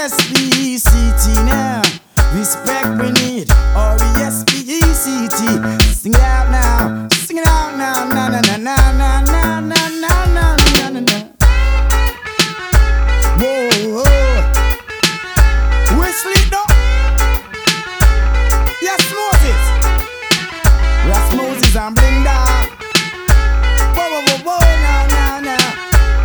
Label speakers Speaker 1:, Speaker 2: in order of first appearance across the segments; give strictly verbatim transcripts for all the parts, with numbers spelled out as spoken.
Speaker 1: S P E C T now. Respect we need. R E S P E C T. Sing it out now. Sing it out now. Na na na na na na na na na na na na. Whoa, whoa. We sleep now. Yes, Moses. Yes, Moses and bring down. Whoa, whoa, whoa, whoa, now, now, now.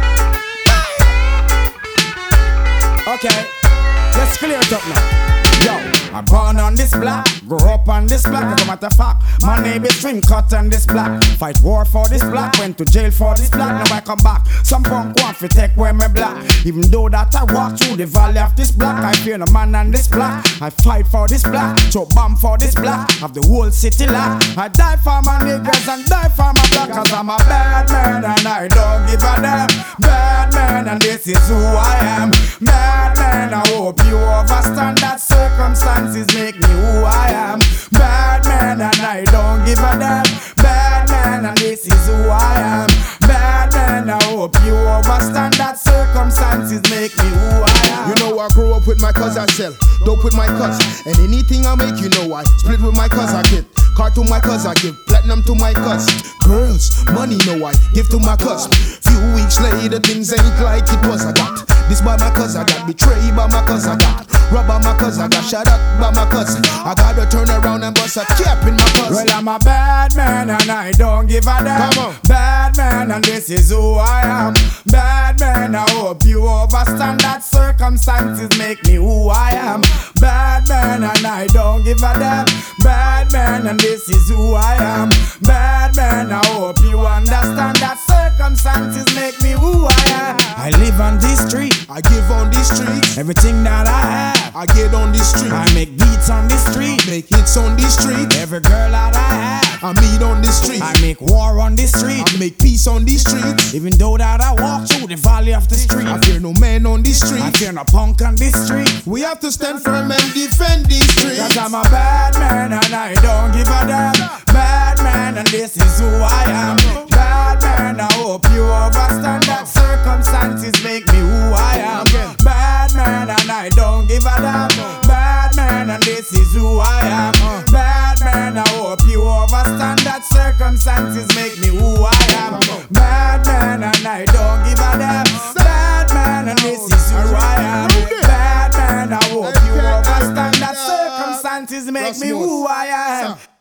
Speaker 1: Okay, let's clear it up now. Yo, I born on this block, grew up on this block. As a matter of fact, my name is Trim Cut on this block. Fight war for this block, went to jail for this block. Now I come back. Some punk want to take away my block. Even though that I walk through the valley of this block, I fear no man on this block. I fight for this block, throw bomb for this block. Have the whole city locked. I die for my niggas and die for my block. Cause I'm a bad man and I don't give a damn. Bad man and this is who I am. Bad man, I hope you understand that circumstances make me who I am. Bad man and I don't give a damn. Bad man and this is who I am. Bad man, I hope you understand that circumstances make me who I am.
Speaker 2: You know I grew up with my cuz I sell dope with my cuz, and anything I make, you know I split with my cuz I get. Car to my cuz I give, platinum to my cuz. Girls, money no I give to my cuz. Few weeks later things ain't like it was. I got this by my cuz I got, betrayed by my cuz I got, robbed by my cuz I got, shot up by my cuz. I gotta turn around and bust a cap in my cuz.
Speaker 1: Well, I'm a bad man and I don't give a damn.
Speaker 2: Come on.
Speaker 1: Bad man and this is who I am. Bad man, I hope you understand that circumstances make me who I am. Bad man and I don't give a damn. Bad man and this is who I am. Bad man, I hope you understand that circumstances make me who I am. I live on this street,
Speaker 2: I give on these streets,
Speaker 1: everything that I have.
Speaker 2: I get on these streets,
Speaker 1: I make beats on this street,
Speaker 2: make hits on these streets,
Speaker 1: every girl that I have.
Speaker 2: I meet on this street,
Speaker 1: I make war on this street,
Speaker 2: I make peace on these streets.
Speaker 1: even though that I walk through the valley of the street.
Speaker 2: I fear no man on this
Speaker 1: I
Speaker 2: street.
Speaker 1: fear no punk on this street.
Speaker 2: We have to stand firm and defend these streets.
Speaker 1: Cause I'm a bad man and I don't give a damn. Bad man and this is who I am. Bad man, I hope you understand that circumstances make me who I am. Bad man and I don't give a damn. Bad man and this is who I am. Bad man, I hope you understand that circumstances make me who I am. Bad man and I don't give a damn. Bad man and this is who I am. Bad man, I hope you understand that circumstances make me who I am.